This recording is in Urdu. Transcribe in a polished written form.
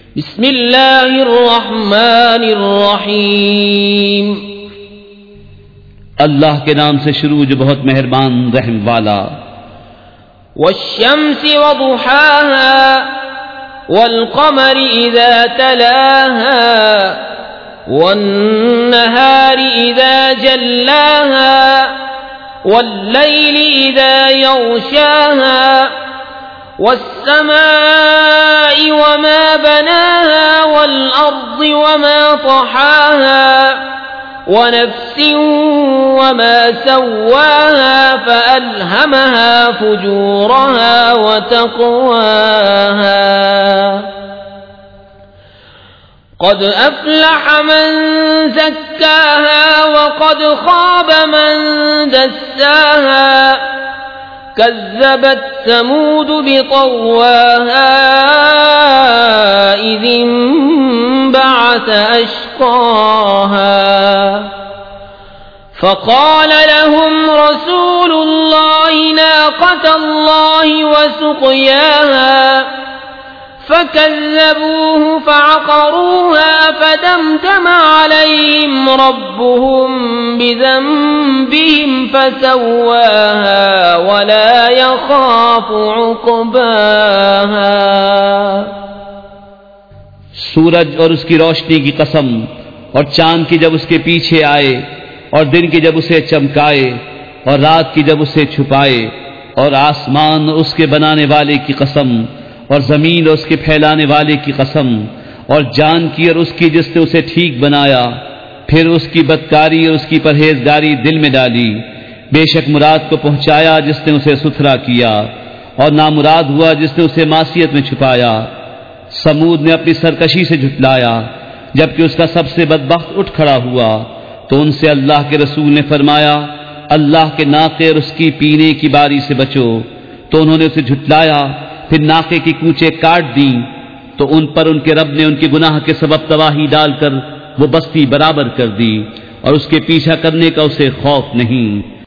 بسم اللہ الرحمن الرحیم اللہ کے نام سے شروع جو بہت مہربان رحم والا. والشمس وضحاها والقمر اذا تلاها والنهار اذا جلاها والليل اذا يغشاها والسماء وما بناها والأرض وما طحاها ونفس وما سواها فألهمها فجورها وتقواها قد أفلح من زكاها وقد خاب من دساها كذبت ثمود بطغواها إذ انبعث أشقاها فقال لهم رسول الله ناقة الله وسقياها فكذبوه فعقروها فدمدم عليهم ربهم بذنبهم فسواها ولا يخاف عقباها. سورج اور اس کی روشنی کی قسم، اور چاند کی جب اس کے پیچھے آئے، اور دن کی جب اسے چمکائے، اور رات کی جب اسے چھپائے، اور آسمان اور اس کے بنانے والے کی قسم، اور زمین اور اس کے پھیلانے والے کی قسم، اور جان کی اور اس کی جس نے اسے ٹھیک بنایا، پھر اس کی بدکاری اور اس کی پرہیزگاری دل میں ڈالی. بے شک مراد کو پہنچایا جس نے اسے ستھرا کیا، اور نامراد ہوا جس نے اسے معصیت میں چھپایا. سمود نے اپنی سرکشی سے جھٹلایا، جبکہ اس کا سب سے بدبخت اٹھ کھڑا ہوا. تو ان سے اللہ کے رسول نے فرمایا اللہ کے ناقے اور اس کی پینے کی باری سے بچو. تو انہوں نے اسے جھٹلایا، پھر ناقے کی کونچیں کاٹ دیں. تو ان پر ان کے رب نے ان کے گناہ کے سبب تباہی ڈال کر وہ بستی برابر کر دی، اور اس کے پیچھا کرنے کا اسے خوف نہیں.